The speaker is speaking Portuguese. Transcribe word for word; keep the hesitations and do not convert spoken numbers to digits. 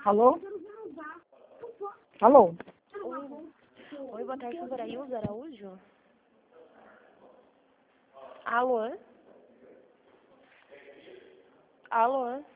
Alô? Alô? Oi, Oi boa tarde, senhora Ilza Araújo? Alô? Alô?